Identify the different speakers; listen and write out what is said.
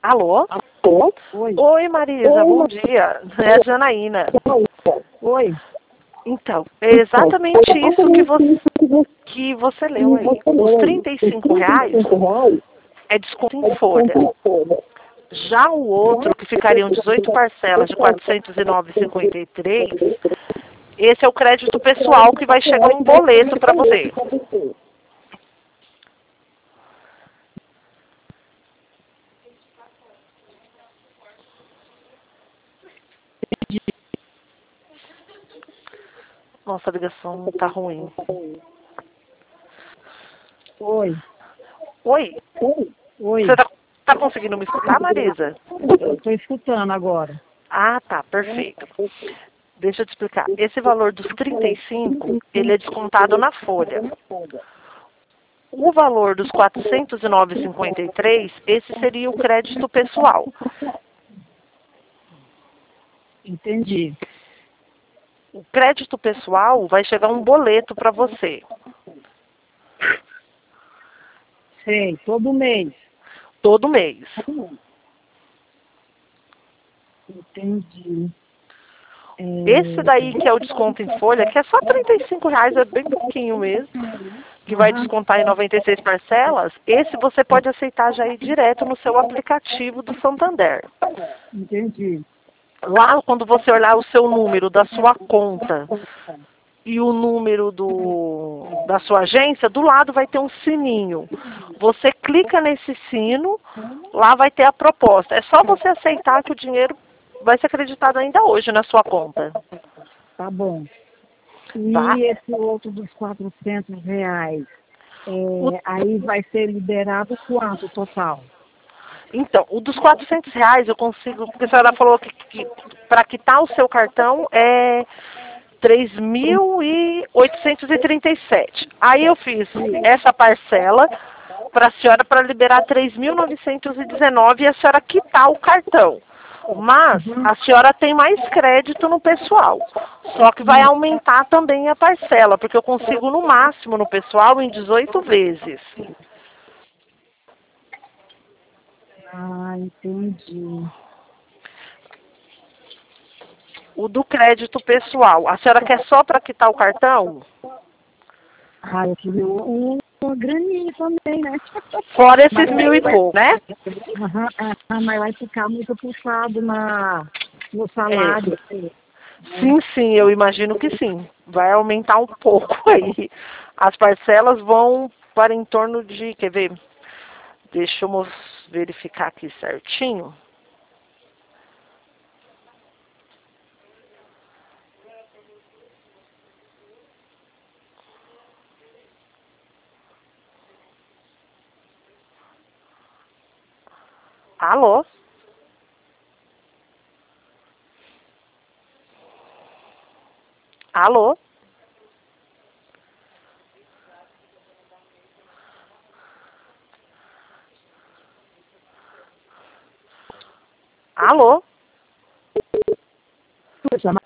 Speaker 1: Alô?
Speaker 2: Oi.
Speaker 1: Oi, Marisa, bom dia. É a Janaína.
Speaker 2: Oi.
Speaker 1: Então, é exatamente isso que você leu aí. Os R$ 35 é desconto em folha. Já o outro, que ficariam 18 parcelas de R$ 409,53, esse é o crédito pessoal que vai chegar um boleto para você. Nossa, a ligação tá ruim.
Speaker 2: Oi.
Speaker 1: Oi,
Speaker 2: Oi.
Speaker 1: você tá conseguindo me escutar, Marisa?
Speaker 2: Eu estou escutando agora.
Speaker 1: Ah, tá, perfeito. Deixa eu te explicar. Esse valor dos 35, ele é descontado na folha. O valor dos 409,53, esse seria o crédito pessoal.
Speaker 2: Entendi.
Speaker 1: O crédito pessoal vai chegar um boleto para você.
Speaker 2: Sei, todo mês.
Speaker 1: Todo mês.
Speaker 2: Entendi.
Speaker 1: Esse daí que é o desconto em folha, que é só R$ 35, é bem pouquinho mesmo, que vai descontar em 96 parcelas, esse você pode aceitar já ir direto no seu aplicativo do Santander.
Speaker 2: Entendi.
Speaker 1: Lá, quando você olhar o seu número da sua conta e o número da sua agência, do lado vai ter um sininho. Você clica nesse sino, lá vai ter a proposta. É só você aceitar que o dinheiro vai ser acreditado ainda hoje na sua conta.
Speaker 2: Tá bom.
Speaker 1: Tá?
Speaker 2: E esse outro dos R$ 400, aí vai ser liberado quanto total?
Speaker 1: Então, o dos R$ 400 eu consigo, porque a senhora falou que para quitar o seu cartão é 3.837. Aí eu fiz essa parcela para a senhora para liberar 3.919 e a senhora quitar o cartão. Mas a senhora tem mais crédito no pessoal. Só que vai aumentar também a parcela, porque eu consigo no máximo no pessoal em 18 vezes.
Speaker 2: Ah, entendi.
Speaker 1: O do crédito pessoal, a senhora quer só para quitar o cartão?
Speaker 2: Ah, eu queria uma graninha também, né?
Speaker 1: Fora esses
Speaker 2: Mas,
Speaker 1: 1.000 e pouco, né?
Speaker 2: mas vai ficar muito puxado no
Speaker 1: É.
Speaker 2: salário.
Speaker 1: Sim, sim, eu imagino que sim. Vai aumentar um pouco aí. As parcelas vão para em torno de, quer ver? Deixa eu verificar aqui certinho. Alô? Alô? Alô?